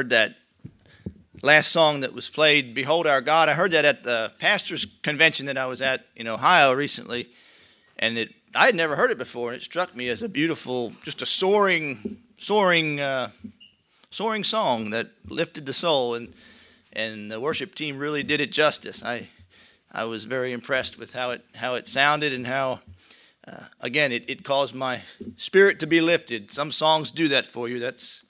heard that last song that was played, Behold Our God. I heard that at the pastor's convention that I was at in Ohio recently, and I had never heard it before, and it struck me as a beautiful, just a soaring song that lifted the soul, and the worship team really did it justice. I was very impressed with how it sounded and how, again, it caused my spirit to be lifted. Some songs do that for you. That's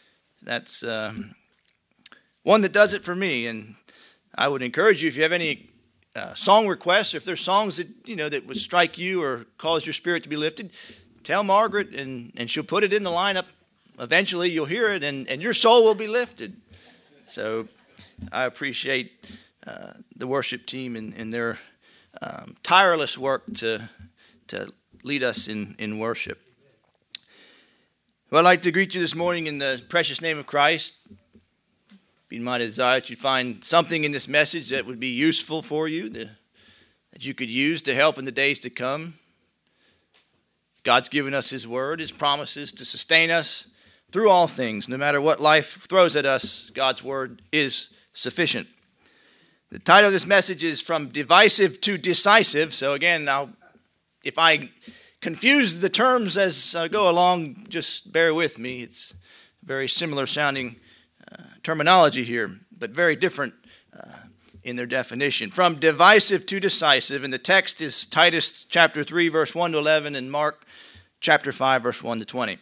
one that does it for me, and I would encourage you, if you have any song requests, or if there's songs that that would strike you or cause your spirit to be lifted, tell Margaret, and she'll put it in the lineup. Eventually, you'll hear it, and your soul will be lifted. So I appreciate the worship team and their tireless work to lead us in worship. Well, I'd like to greet you this morning in the precious name of Christ. Be my desire that you find something in this message that would be useful for you, that you could use to help in the days to come. God's given us His word, His promises to sustain us through all things. No matter what life throws at us, God's word is sufficient. The title of this message is From Divisive to Decisive. So again, if I confuse the terms as I go along, just bear with me. It's very similar sounding terminology here, but very different in their definition. From divisive to decisive, and the text is Titus chapter 3, verse 1 to 11, and Mark chapter 5, verse 1 to 20.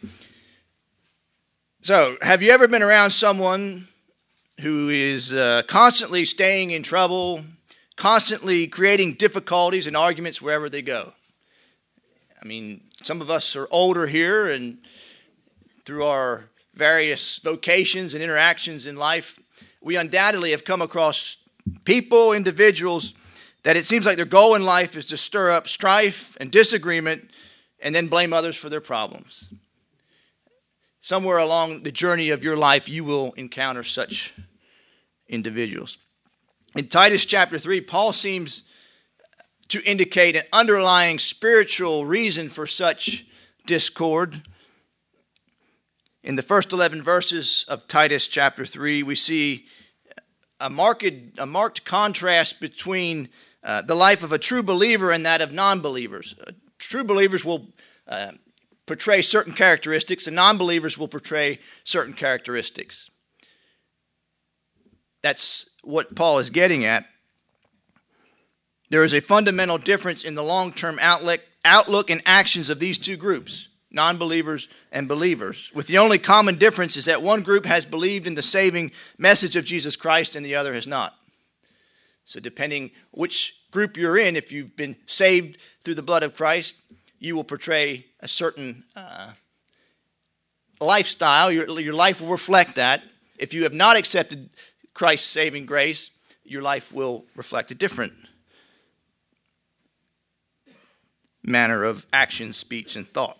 So, have you ever been around someone who is constantly staying in trouble, constantly creating difficulties and arguments wherever they go? I mean, some of us are older here, and through our various vocations and interactions in life, we undoubtedly have come across people, individuals, that it seems like their goal in life is to stir up strife and disagreement and then blame others for their problems. Somewhere along the journey of your life, you will encounter such individuals. In Titus chapter 3, Paul seems to indicate an underlying spiritual reason for such discord. In the first 11 verses of Titus chapter 3, we see a marked contrast between the life of a true believer and that of non-believers. True believers will portray certain characteristics, and non-believers will portray certain characteristics. That's what Paul is getting at. There is a fundamental difference in the long-term outlook and actions of these two groups, non-believers and believers, with the only common difference is that one group has believed in the saving message of Jesus Christ and the other has not. So depending which group you're in, if you've been saved through the blood of Christ, you will portray a certain lifestyle. Your life will reflect that. If you have not accepted Christ's saving grace, your life will reflect a different manner of action, speech, and thought.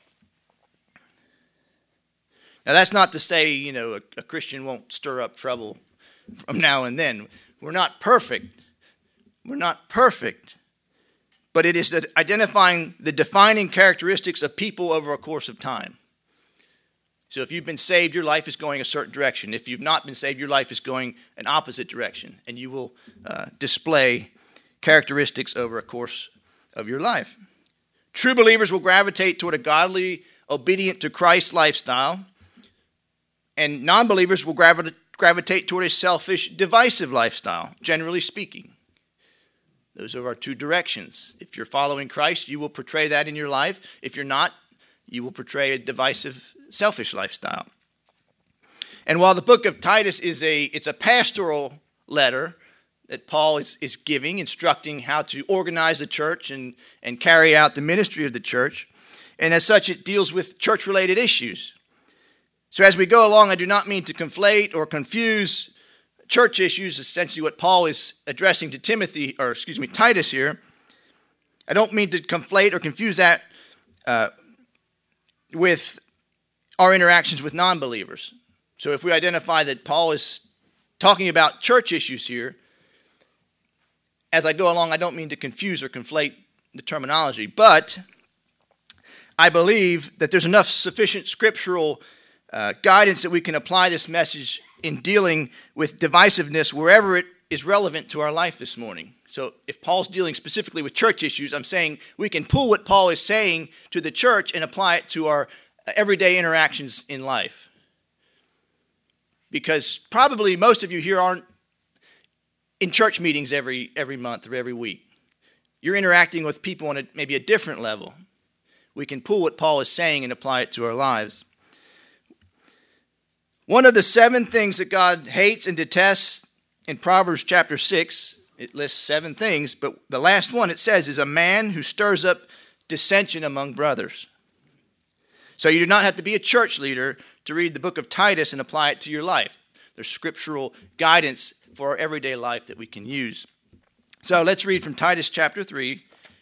Now, that's not to say, a Christian won't stir up trouble from now and then. We're not perfect. We're not perfect. But it is identifying the defining characteristics of people over a course of time. So if you've been saved, your life is going a certain direction. If you've not been saved, your life is going an opposite direction. And you will display characteristics over a course of your life. True believers will gravitate toward a godly, obedient to Christ lifestyle. And non-believers will gravitate toward a selfish, divisive lifestyle, generally speaking. Those are our two directions. If you're following Christ, you will portray that in your life. If you're not, you will portray a divisive, selfish lifestyle. And while the book of Titus it's a pastoral letter that Paul is giving, instructing how to organize the church and carry out the ministry of the church, and as such, it deals with church-related issues. So as we go along, I do not mean to conflate or confuse church issues, essentially what Paul is addressing to Titus here. I don't mean to conflate or confuse that with our interactions with non-believers. So if we identify that Paul is talking about church issues here, as I go along, I don't mean to confuse or conflate the terminology, but I believe that there's enough sufficient scriptural guidance that we can apply this message in dealing with divisiveness wherever it is relevant to our life this morning. So if Paul's dealing specifically with church issues, I'm saying we can pull what Paul is saying to the church and apply it to our everyday interactions in life. Because probably most of you here aren't in church meetings every month or every week. You're interacting with people on maybe a different level. We can pull what Paul is saying and apply it to our lives. One of the 7 things that God hates and detests in Proverbs chapter 6, it lists 7 things, but the last one it says is a man who stirs up dissension among brothers. So you do not have to be a church leader to read the book of Titus and apply it to your life. There's scriptural guidance for our everyday life that we can use. So let's read from Titus chapter 3,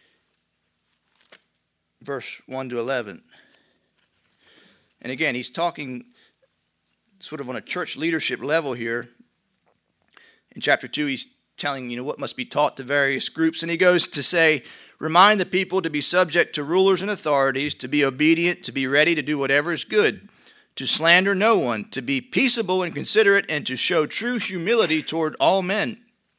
verse 1 to 11. And again, he's talking sort of on a church leadership level here. In chapter 2, he's telling, what must be taught to various groups. And he goes to say, remind the people to be subject to rulers and authorities, to be obedient, to be ready to do whatever is good, to slander no one, to be peaceable and considerate, and to show true humility toward all men.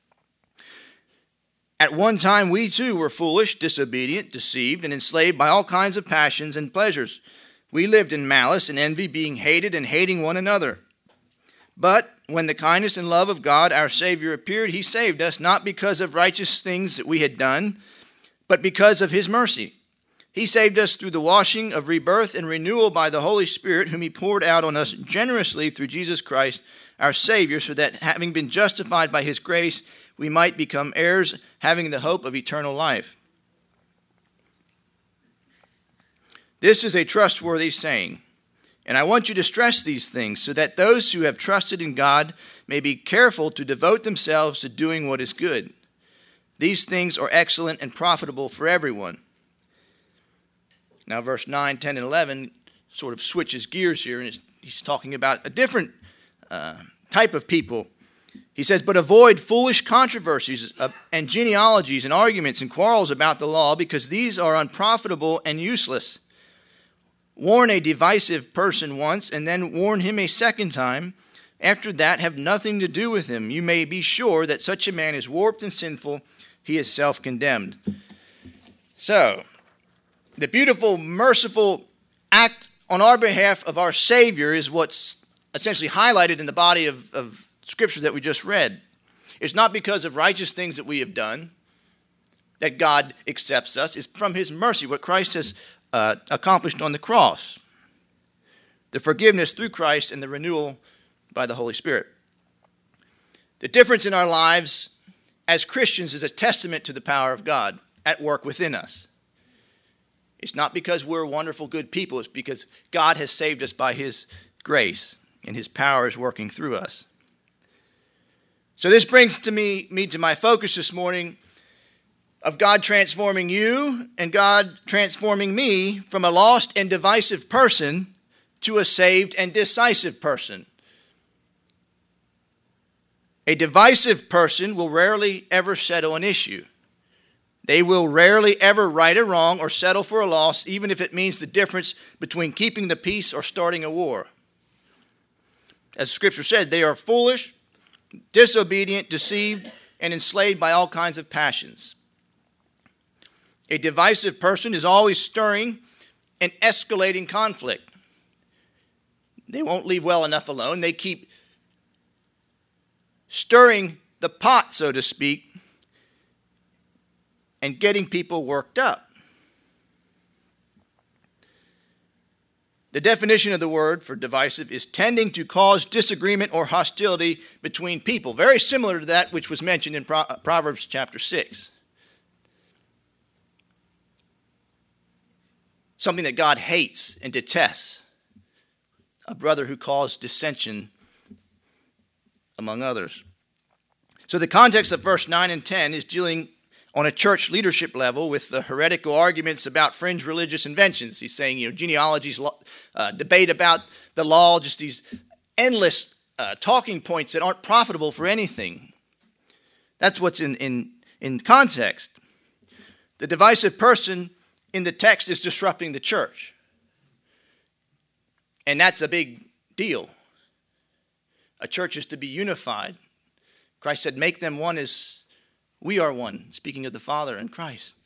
At one time we too were foolish, disobedient, deceived, and enslaved by all kinds of passions and pleasures. We lived in malice and envy, being hated and hating one another. But when the kindness and love of God, our Savior, appeared, he saved us, not because of righteous things that we had done, but because of his mercy. He saved us through the washing of rebirth and renewal by the Holy Spirit, whom he poured out on us generously through Jesus Christ, our Savior, so that having been justified by his grace, we might become heirs, having the hope of eternal life. This is a trustworthy saying, and I want you to stress these things so that those who have trusted in God may be careful to devote themselves to doing what is good. These things are excellent and profitable for everyone. Now verse 9, 10, and 11 sort of switches gears here, and he's talking about a different type of people. He says, but avoid foolish controversies and genealogies and arguments and quarrels about the law, because these are unprofitable and useless. Warn a divisive person once, and then warn him a second time. After that, have nothing to do with him. You may be sure that such a man is warped and sinful. He is self-condemned. So, the beautiful, merciful act on our behalf of our Savior is what's essentially highlighted in the body of Scripture that we just read. It's not because of righteous things that we have done that God accepts us. It's from his mercy, what Christ has accomplished on the cross. The forgiveness through Christ and the renewal by the Holy Spirit. The difference in our lives as Christians is a testament to the power of God at work within us. It's not because we're wonderful, good people. It's because God has saved us by his grace and his power is working through us. So this brings me to my focus this morning of God transforming you and God transforming me from a lost and divisive person to a saved and decisive person. A divisive person will rarely ever settle an issue. They will rarely ever right a wrong or settle for a loss, even if it means the difference between keeping the peace or starting a war. As Scripture said, they are foolish, disobedient, deceived, and enslaved by all kinds of passions. A divisive person is always stirring and escalating conflict. They won't leave well enough alone. They keep stirring the pot, so to speak, and getting people worked up. The definition of the word for divisive is tending to cause disagreement or hostility between people. Very similar to that which was mentioned in Proverbs chapter 6. Something that God hates and detests. A brother who caused dissension among others. So the context of verse 9 and 10 is dealing on a church leadership level with the heretical arguments about fringe religious inventions. He's saying, genealogies, debate about the law, just these endless talking points that aren't profitable for anything. That's what's in context. The divisive person in the text is disrupting the church. And that's a big deal. A church is to be unified. Christ said, make them one as we are one, speaking of the Father and Christ.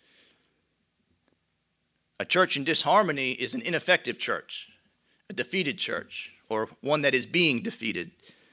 A church in disharmony is an ineffective church, a defeated church, or one that is being defeated.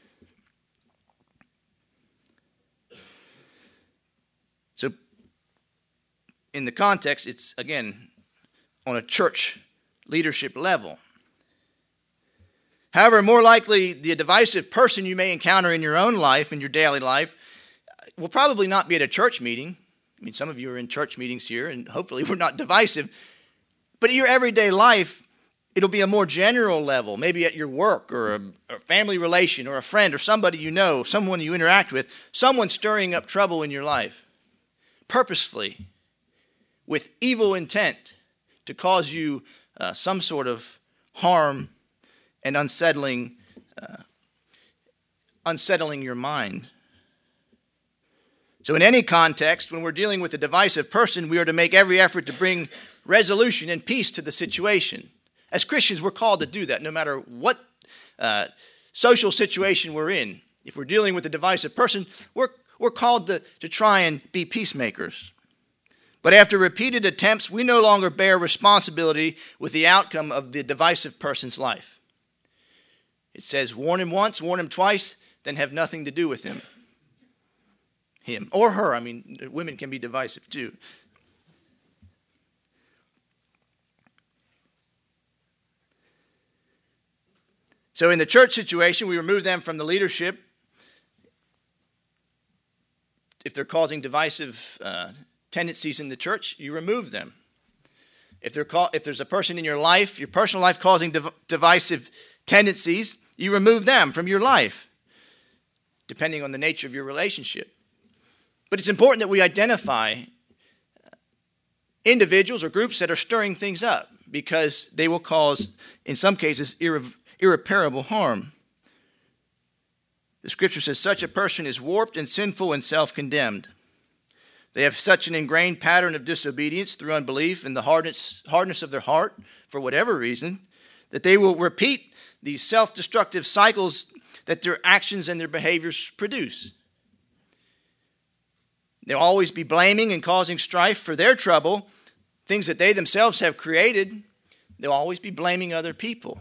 So, in the context, it's, again, on a church leadership level. However, more likely, the divisive person you may encounter in your own life, in your daily life, will probably not be at a church meeting. I mean, some of you are in church meetings here, and hopefully we're not divisive. But in your everyday life, it'll be a more general level, maybe at your work or a family relation or a friend or somebody you know, someone you interact with, someone stirring up trouble in your life, purposefully, with evil intent to cause you some sort of harm and unsettling your mind. So in any context, when we're dealing with a divisive person, we are to make every effort to bring resolution and peace to the situation. As Christians, we're called to do that no matter what social situation we're in. If we're dealing with a divisive person, we're called to try and be peacemakers. But after repeated attempts, we no longer bear responsibility with the outcome of the divisive person's life. It says, warn him once, warn him twice, then have nothing to do with him. Him or her. I mean, women can be divisive too. So in the church situation, we remove them from the leadership. If they're causing divisive tendencies in the church, you remove them. If there's a person in your life, your personal life, causing divisive tendencies, you remove them from your life, depending on the nature of your relationship. But it's important that we identify individuals or groups that are stirring things up, because they will cause, in some cases, irreparable harm. The scripture says such a person is warped and sinful and self-condemned. They have such an ingrained pattern of disobedience through unbelief and the hardness of their heart, for whatever reason, that they will repeat these self-destructive cycles that their actions and their behaviors produce. They'll always be blaming and causing strife for their trouble, things that they themselves have created. They'll always be blaming other people.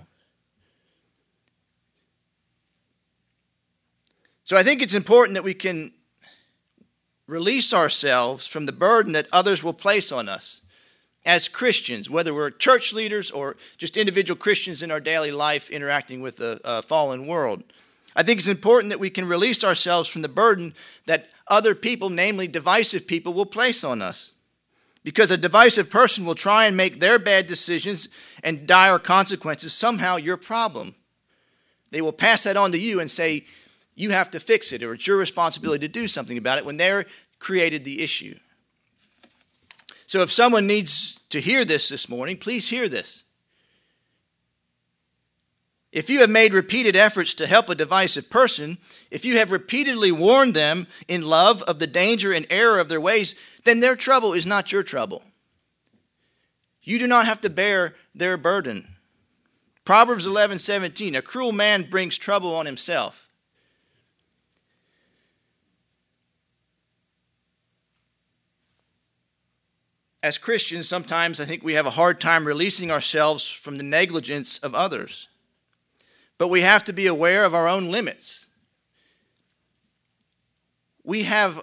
So I think it's important that we can release ourselves from the burden that others will place on us as Christians, whether we're church leaders or just individual Christians in our daily life interacting with a fallen world. I think it's important that we can release ourselves from the burden that other people, namely divisive people, will place on us. Because a divisive person will try and make their bad decisions and dire consequences somehow your problem. They will pass that on to you and say, you have to fix it, or it's your responsibility to do something about it, when they're created the issue. So if someone needs to hear this morning, please hear this. If you have made repeated efforts to help a divisive person, if you have repeatedly warned them in love of the danger and error of their ways, then their trouble is not your trouble. You do not have to bear their burden. Proverbs 11:17, a cruel man brings trouble on himself. As Christians, sometimes I think we have a hard time releasing ourselves from the negligence of others. But we have to be aware of our own limits. We have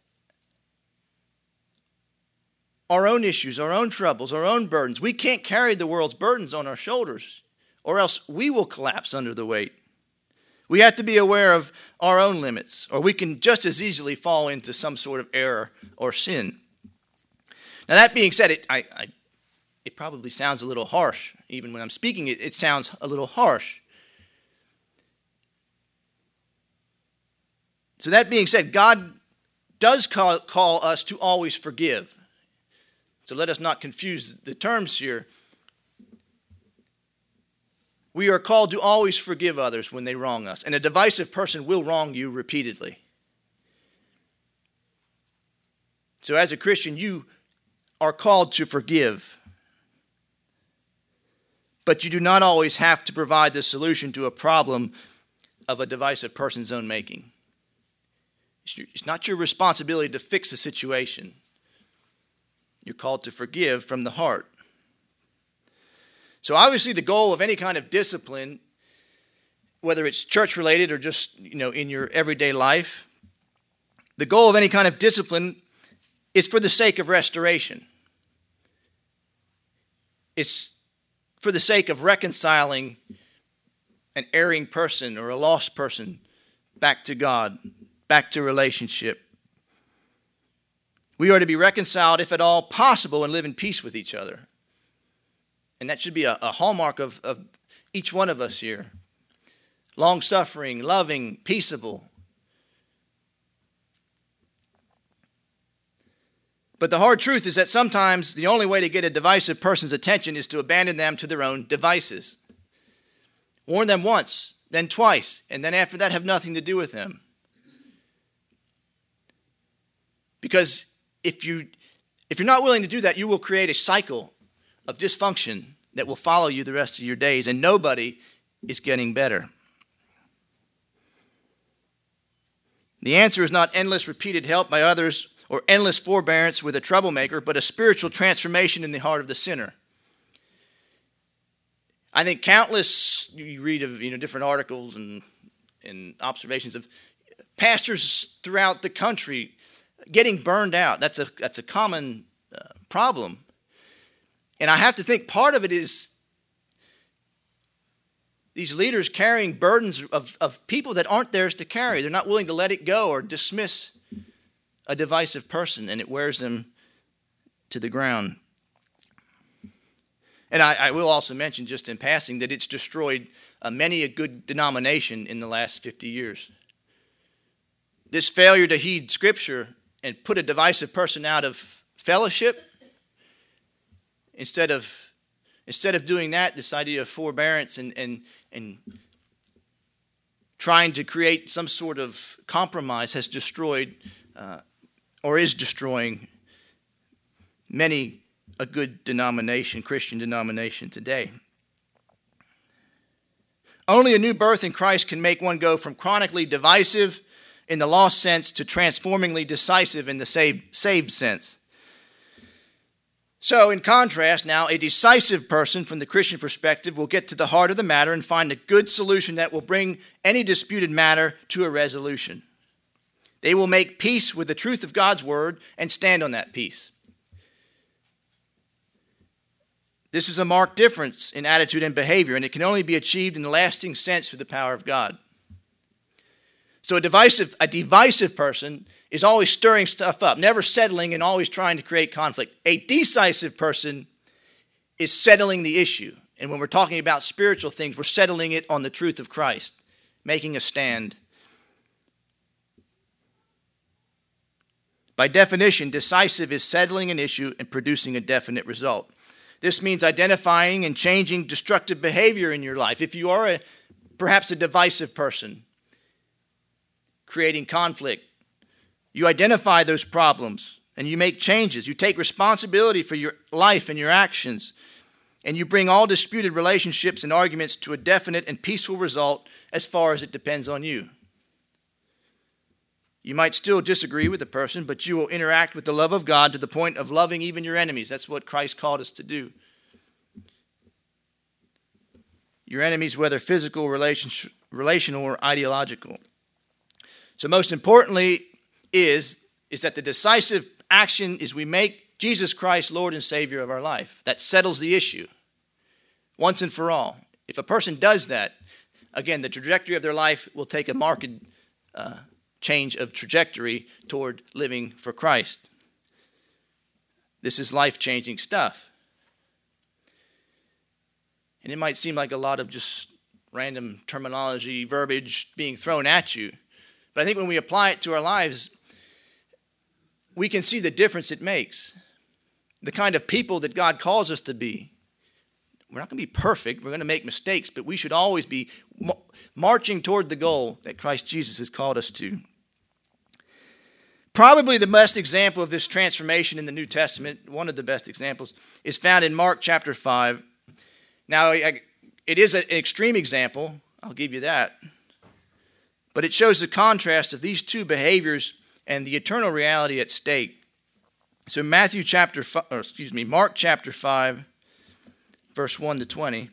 our own issues, our own troubles, our own burdens. We can't carry the world's burdens on our shoulders, or else we will collapse under the weight. We have to be aware of our own limits, or we can just as easily fall into some sort of error or sin. Now, that being said, it probably sounds a little harsh. Even when I'm speaking, it sounds a little harsh. So that being said, God does call us to always forgive. So let us not confuse the terms here. We are called to always forgive others when they wrong us. And a divisive person will wrong you repeatedly. So as a Christian, you are called to forgive. But you do not always have to provide the solution to a problem of a divisive person's own making. It's not your responsibility to fix the situation. You're called to forgive from the heart. So obviously the goal of any kind of discipline, whether it's church-related or just, in your everyday life, the goal of any kind of discipline is for the sake of restoration. It's for the sake of reconciling an erring person or a lost person back to God, back to relationship. We are to be reconciled, if at all possible, and live in peace with each other. And that should be a hallmark of each one of us here. Long-suffering, loving, peaceable. But the hard truth is that sometimes the only way to get a divisive person's attention is to abandon them to their own devices. Warn them once, then twice, and then after that have nothing to do with them. Because if you're not willing to do that, you will create a cycle of dysfunction that will follow you the rest of your days, and nobody is getting better. The answer is not endless repeated help by others or endless forbearance with a troublemaker, but a spiritual transformation in the heart of the sinner. I think you read of different articles and observations of pastors throughout the country getting burned out. That's a common problem. And I have to think part of it is these leaders carrying burdens of people that aren't theirs to carry. They're not willing to let it go or dismiss a divisive person, and it wears them to the ground. And I will also mention, just in passing, that it's destroyed many a good denomination in the last 50 years. This failure to heed Scripture and put a divisive person out of fellowship, instead of doing that, this idea of forbearance and trying to create some sort of compromise has destroyed or is destroying many a good denomination, Christian denomination today. Only a new birth in Christ can make one go from chronically divisive in the lost sense to transformingly decisive in the saved sense. So, in contrast, now, a decisive person from the Christian perspective will get to the heart of the matter and find a good solution that will bring any disputed matter to a resolution. They will make peace with the truth of God's word and stand on that peace. This is a marked difference in attitude and behavior, and it can only be achieved in the lasting sense through the power of God. So a divisive person is always stirring stuff up, never settling and always trying to create conflict. A decisive person is settling the issue. And when we're talking about spiritual things, we're settling it on the truth of Christ, making a stand. By definition, decisive is settling an issue and producing a definite result. This means identifying and changing destructive behavior in your life. If you are perhaps a divisive person, creating conflict, you identify those problems and you make changes. You take responsibility for your life and your actions, and you bring all disputed relationships and arguments to a definite and peaceful result as far as it depends on you. You might still disagree with the person, but you will interact with the love of God to the point of loving even your enemies. That's what Christ called us to do. Your enemies, whether physical, relational, or ideological. So most importantly is that the decisive action is we make Jesus Christ Lord and Savior of our life. That settles the issue once and for all. If a person does that, again, the trajectory of their life will take a marked change of trajectory toward living for Christ. This is life-changing stuff. And it might seem like a lot of just random terminology, verbiage being thrown at you. But I think when we apply it to our lives, we can see the difference it makes. The kind of people that God calls us to be. We're not going to be perfect. We're going to make mistakes, but we should always be marching toward the goal that Christ Jesus has called us to. Probably the best example of this transformation in the New Testament, one of the best examples, is found in Mark chapter 5. Now, it is an extreme example. I'll give you that. But it shows the contrast of these two behaviors and the eternal reality at stake. So Mark chapter 5, verse 1 to 20.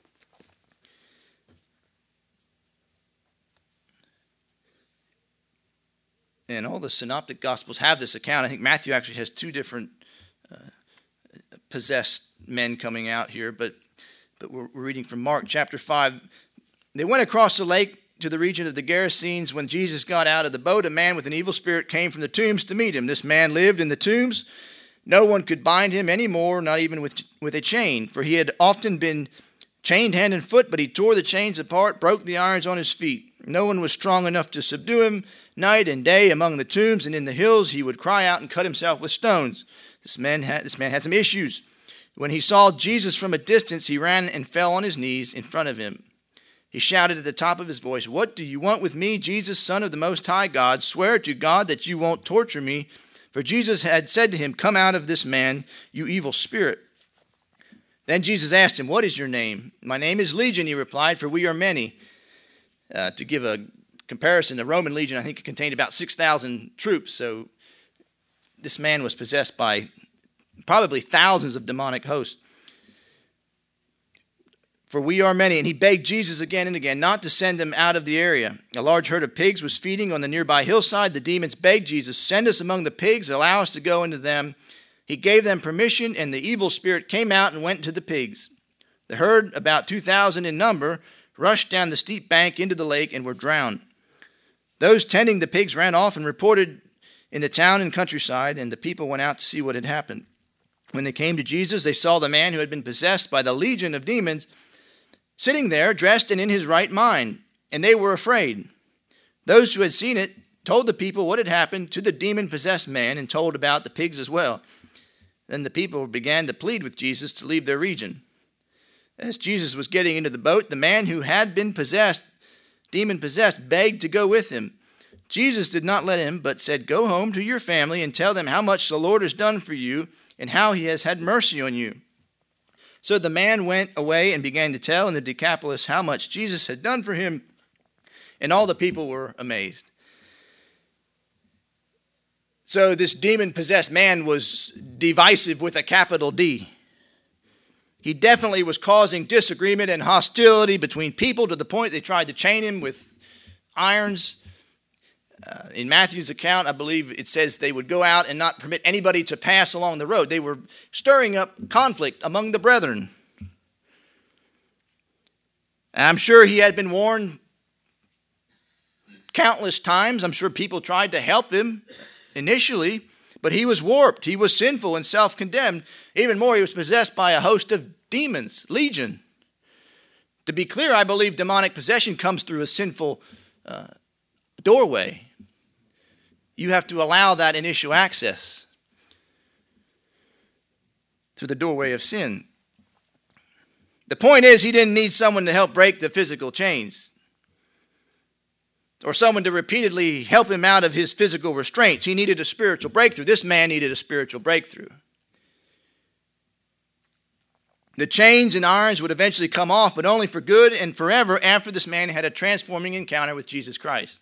And all the synoptic gospels have this account. I think Matthew actually has two different possessed men coming out here, but we're reading from Mark chapter 5. They went across the lake to the region of the Gerasenes. When Jesus got out of the boat, a man with an evil spirit came from the tombs to meet him. This man lived in the tombs. No one could bind him anymore, not even with a chain, for he had often been chained hand and foot, but he tore the chains apart, broke the irons on his feet. No one was strong enough to subdue him. Night and day among the tombs and in the hills, he would cry out and cut himself with stones. This man had some issues. When he saw Jesus from a distance, he ran and fell on his knees in front of him. He shouted at the top of his voice, "What do you want with me, Jesus, Son of the Most High God? Swear to God that you won't torture me." For Jesus had said to him, "Come out of this man, you evil spirit." Then Jesus asked him, "What is your name?" "My name is Legion," he replied, "for we are many." To give a comparison, the Roman legion, I think it contained about 6,000 troops. So this man was possessed by probably thousands of demonic hosts. "For we are many." And he begged Jesus again and again not to send them out of the area. A large herd of pigs was feeding on the nearby hillside. The demons begged Jesus, "Send us among the pigs, allow us to go into them." He gave them permission, and the evil spirit came out and went to the pigs. The herd, about 2,000 in number, rushed down the steep bank into the lake and were drowned. Those tending the pigs ran off and reported in the town and countryside, and the people went out to see what had happened. When they came to Jesus, they saw the man who had been possessed by the legion of demons sitting there, dressed and in his right mind, and they were afraid. Those who had seen it told the people what had happened to the demon-possessed man and told about the pigs as well. Then the people began to plead with Jesus to leave their region. As Jesus was getting into the boat, the man who had been demon-possessed, begged to go with him. Jesus did not let him, but said, "Go home to your family and tell them how much the Lord has done for you and how he has had mercy on you." So the man went away and began to tell in the Decapolis how much Jesus had done for him, and all the people were amazed. So this demon-possessed man was divisive with a capital D. He definitely was causing disagreement and hostility between people to the point they tried to chain him with irons. In Matthew's account, I believe it says they would go out and not permit anybody to pass along the road. They were stirring up conflict among the brethren. And I'm sure he had been warned countless times. I'm sure people tried to help him initially, but he was warped. He was sinful and self-condemned. Even more, he was possessed by a host of demons, legion. To be clear, I believe demonic possession comes through a sinful doorway. You have to allow that initial access through the doorway of sin. The point is, he didn't need someone to help break the physical chains or someone to repeatedly help him out of his physical restraints. He needed a spiritual breakthrough. This man needed a spiritual breakthrough. The chains and irons would eventually come off, but only for good and forever after this man had a transforming encounter with Jesus Christ.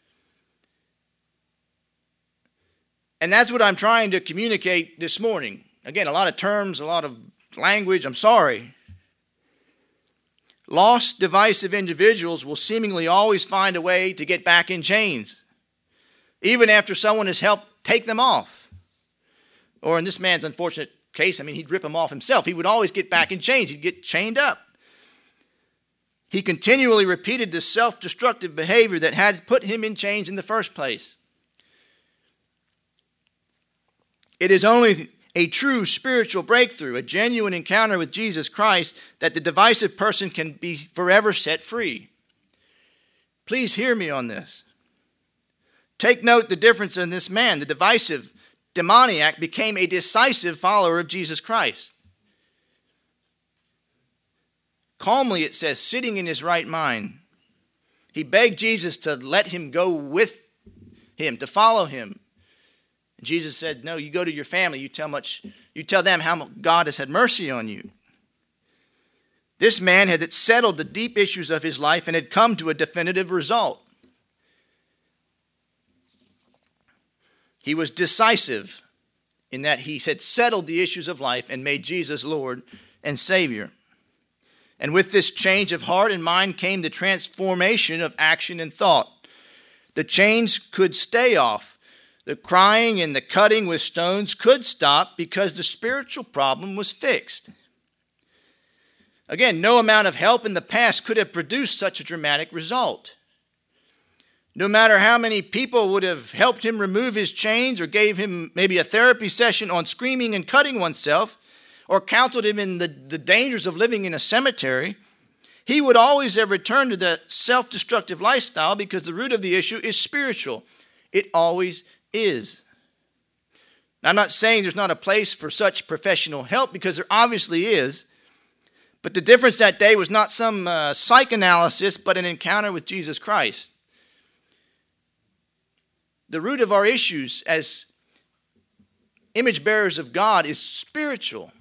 And that's what I'm trying to communicate this morning. Again, a lot of terms, a lot of language. I'm sorry. Lost, divisive individuals will seemingly always find a way to get back in chains, even after someone has helped take them off. Or in this man's unfortunate case, he'd rip them off himself. He would always get back in chains. He'd get chained up. He continually repeated this self-destructive behavior that had put him in chains in the first place. It is only a true spiritual breakthrough, a genuine encounter with Jesus Christ, that the divisive person can be forever set free. Please hear me on this. Take note the difference in this man. The divisive demoniac became a decisive follower of Jesus Christ. Calmly, it says, sitting in his right mind. He begged Jesus to let him go with him, to follow him. And Jesus said, "No, you go to your family. You tell them how God has had mercy on you." This man had settled the deep issues of his life and had come to a definitive result. He was decisive in that he had settled the issues of life and made Jesus Lord and Savior. And with this change of heart and mind came the transformation of action and thought. The chains could stay off. The crying and the cutting with stones could stop because the spiritual problem was fixed. Again, no amount of help in the past could have produced such a dramatic result. No matter how many people would have helped him remove his chains or gave him maybe a therapy session on screaming and cutting oneself or counseled him in the dangers of living in a cemetery, he would always have returned to the self-destructive lifestyle because the root of the issue is spiritual. It always is. Now, I'm not saying there's not a place for such professional help, because there obviously is. But the difference that day was not some psychoanalysis, but an encounter with Jesus Christ. The root of our issues as image bearers of God is spiritual.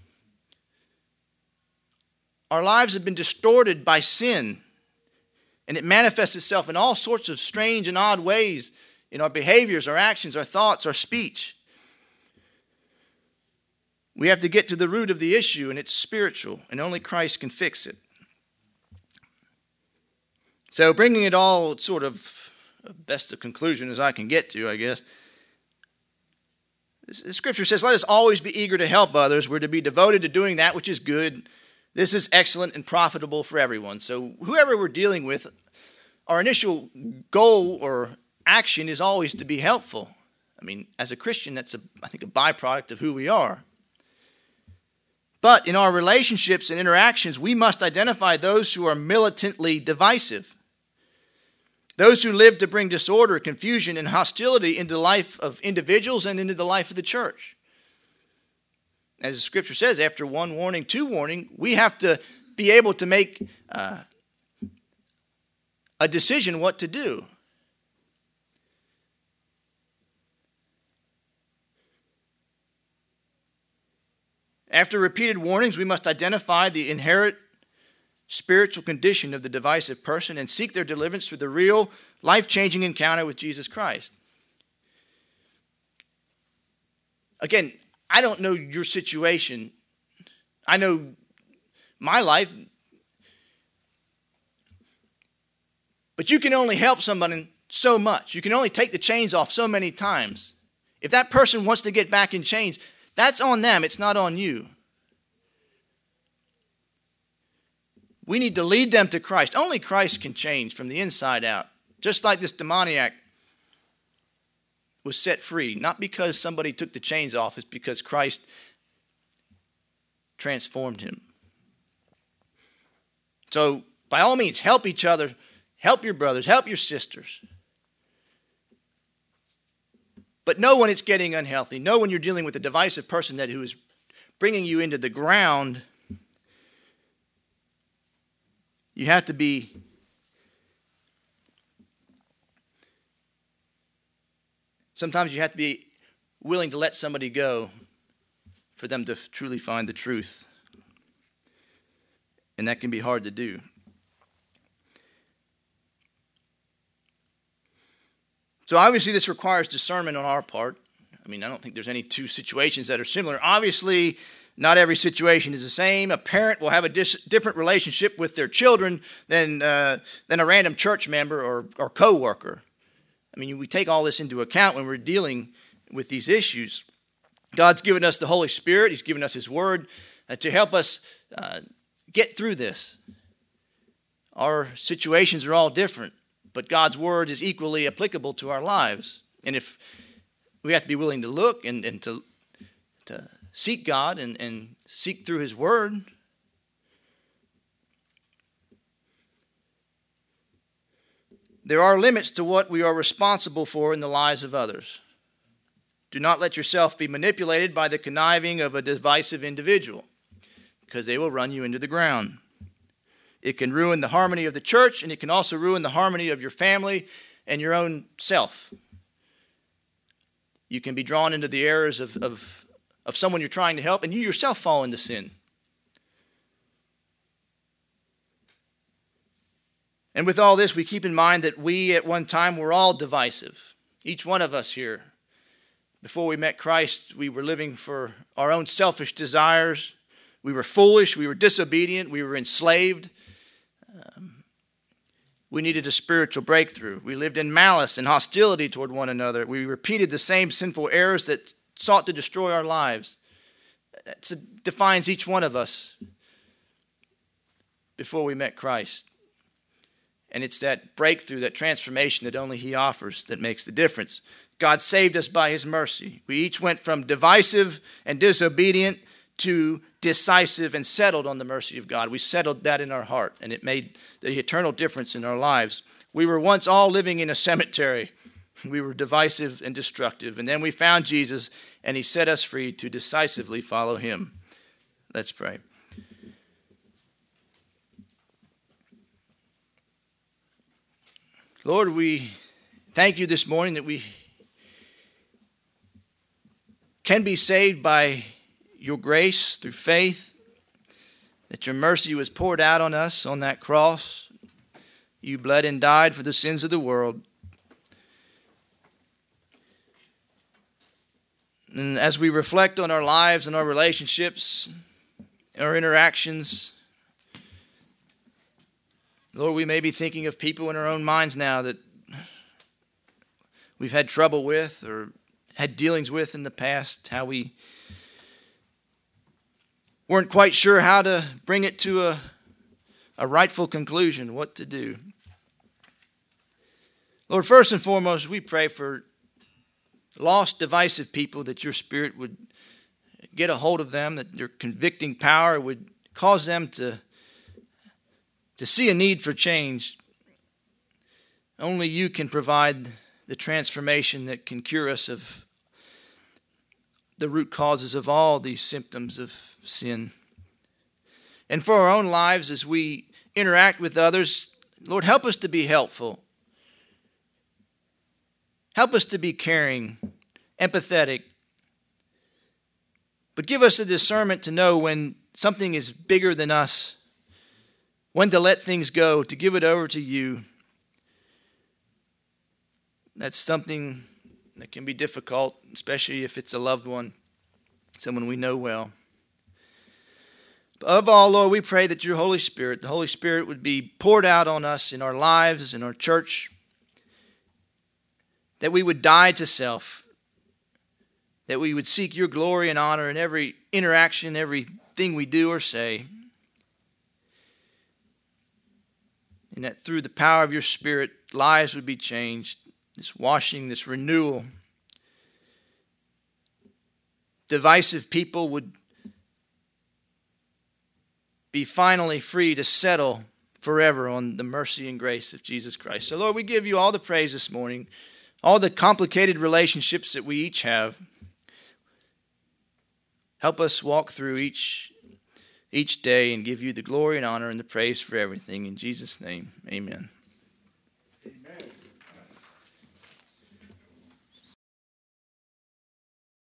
Our lives have been distorted by sin, and it manifests itself in all sorts of strange and odd ways in our behaviors, our actions, our thoughts, our speech. We have to get to the root of the issue, and it's spiritual, and only Christ can fix it. So bringing it all sort of best a conclusion as I can get to, I guess. The scripture says, let us always be eager to help others. We're to be devoted to doing that which is good. This is excellent and profitable for everyone. So whoever we're dealing with, our initial goal or action is always to be helpful. I mean, as a Christian, that's, I think, a byproduct of who we are. But in our relationships and interactions, we must identify those who are militantly divisive. Those who live to bring disorder, confusion, and hostility into the life of individuals and into the life of the church. As the scripture says, after one warning, two warning, we have to be able to make a decision what to do. After repeated warnings, we must identify the inherent spiritual condition of the divisive person and seek their deliverance through the real, life-changing encounter with Jesus Christ. Again, I don't know your situation. I know my life. But you can only help someone so much. You can only take the chains off so many times. If that person wants to get back in chains, that's on them. It's not on you. We need to lead them to Christ. Only Christ can change from the inside out. Just like this demoniac was set free. Not because somebody took the chains off. It's because Christ transformed him. So, by all means, help each other. Help your brothers. Help your sisters. But know when it's getting unhealthy. Know when you're dealing with a divisive person who is bringing you into the ground. You have to be sometimes you have to be willing to let somebody go for them to truly find the truth. And that can be hard to do. So obviously this requires discernment on our part. I mean, I don't think there's any two situations that are similar. Obviously, not every situation is the same. A parent will have a different relationship with their children than a random church member or co-worker. I mean, we take all this into account when we're dealing with these issues. God's given us the Holy Spirit. He's given us His Word to help us get through this. Our situations are all different, but God's Word is equally applicable to our lives. And if we have to be willing to look and to seek God and seek through His Word. There are limits to what we are responsible for in the lives of others. Do not let yourself be manipulated by the conniving of a divisive individual, because they will run you into the ground. It can ruin the harmony of the church, and it can also ruin the harmony of your family and your own self. You can be drawn into the errors of someone you're trying to help, and you yourself fall into sin. And with all this, we keep in mind that we at one time were all divisive. Each one of us here. Before we met Christ, we were living for our own selfish desires. We were foolish. We were disobedient. We were enslaved. We needed a spiritual breakthrough. We lived in malice and hostility toward one another. We repeated the same sinful errors that sought to destroy our lives. That defines each one of us before we met Christ. And it's that breakthrough, that transformation that only He offers that makes the difference. God saved us by His mercy. We each went from divisive and disobedient to decisive and settled on the mercy of God. We settled that in our heart, and it made the eternal difference in our lives. We were once all living in a cemetery. We were divisive and destructive. And then we found Jesus, and He set us free to decisively follow Him. Let's pray. Lord, we thank You this morning that we can be saved by Your grace through faith, that Your mercy was poured out on us on that cross. You bled and died for the sins of the world. And as we reflect on our lives and our relationships, our interactions, Lord, we may be thinking of people in our own minds now that we've had trouble with or had dealings with in the past, how we weren't quite sure how to bring it to a rightful conclusion, what to do. Lord, first and foremost, we pray for lost, divisive people, that Your Spirit would get a hold of them, that Your convicting power would cause them to see a need for change. Only You can provide the transformation that can cure us of the root causes of all these symptoms of sin. And for our own lives, as we interact with others, Lord, help us to be helpful. Help us to be caring, empathetic. But give us a discernment to know when something is bigger than us, when to let things go, to give it over to You. That's something that can be difficult, especially if it's a loved one, someone we know well. Above all, Lord, we pray that Your Holy Spirit, the Holy Spirit, would be poured out on us in our lives, in our church, that we would die to self, that we would seek Your glory and honor in every interaction, everything we do or say, and that through the power of Your Spirit, lives would be changed, this washing, this renewal. Divisive people would be finally free to settle forever on the mercy and grace of Jesus Christ. So, Lord, we give You all the praise this morning, all the complicated relationships that we each have. Help us walk through each day and give You the glory and honor and the praise for everything. In Jesus' name, amen.